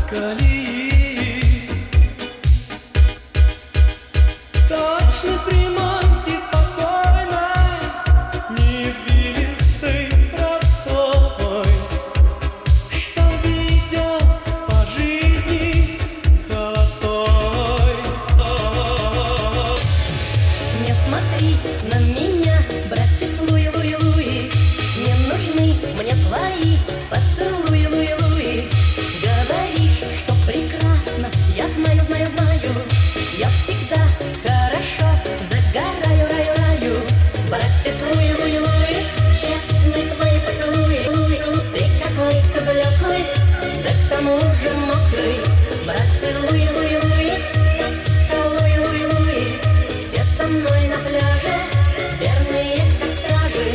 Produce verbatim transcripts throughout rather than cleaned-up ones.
колеи. Точно прямой и спокойной, неизвилистой, простой, что ведет по жизни холостой. Не смотри на меня, братец Луи, Луи, Луи. Не нужны мне твои поцелуи, Луи, Луи. Говоришь, что прекрасно, я знаю, знаю, знаю. Я всегда хорошо загораю, раю, раю. Братец Луи, Луи, Луи, тщетны твои поцелуи. Ты какой-то блеклый, да к тому же мокрый. Братцы Луи, Луи, Луи, Луи, Луи, Луи. Все со мной на пляже, верные как стражи.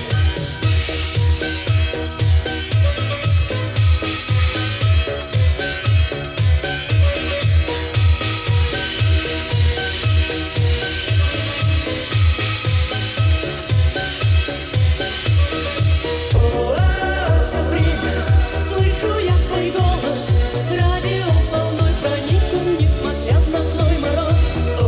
Все время слышу я твой голос, радио волной проникнул, несмотря на злой мороз.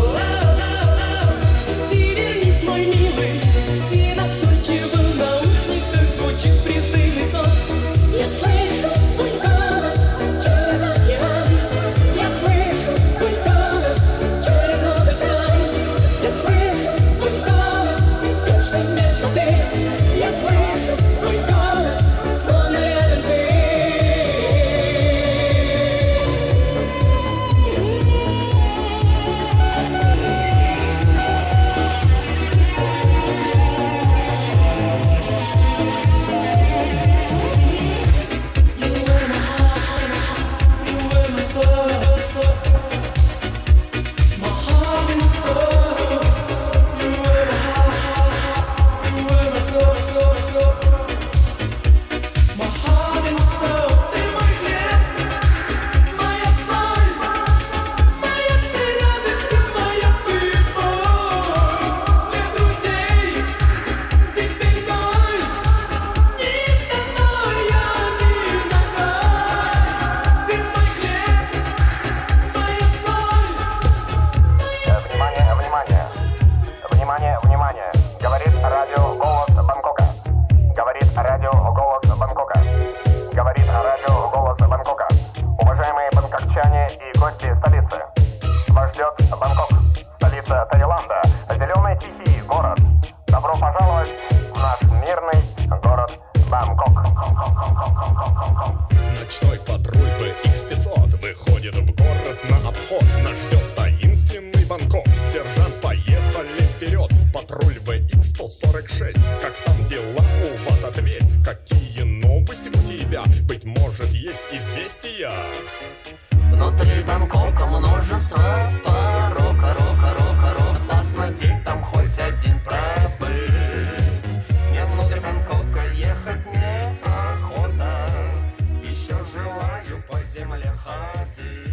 Ты вернись, мой милый, и настойчиво в наушниках звучит призывный сос. Я слышу твой голос через океан, я слышу твой голос через много стран. Я слышу твой голос из вечной мерзлоты, я слышу твой голос, словно рядом ты. You were my heart, you were my soul, soul. My heart and soul. You were my heart, you were my soul, soul, soul. My heart and soul. Ты мой хлеб, моя соль, моя ты радость и моя ты боль. Для друзей теперь ноль, ни домой я ни ногой. Ты мой хлеб, моя соль, моя ты Внимание, внимание! Внимание, внимание! Говорит радио «Голос Бангкока». Говорит радио «Голос Бангкока». Говорит радио «Голос Бангкока». Уважаемые бангкокчане и гости столицы. Вас ждет Бангкок, столица Таиланда, зеленый тихий город. Добро пожаловать в наш мирный город Бангкок. Ночной патруль вэ икс пятьсот выходит в город на обход. Нас ждет таинственный Бангкок. Сержант, поехали вперед. Патруль вэ икс сто сорок шесть. Как там дела у вас, ответь? Какие новости у тебя? Быть может, есть известия? Внутри Бангкока множество порока, рока, рока, рока. Опасно день там хоть один пробыть. Мне внутрь Бангкока ехать неохота. Еще желаю по земле ходить.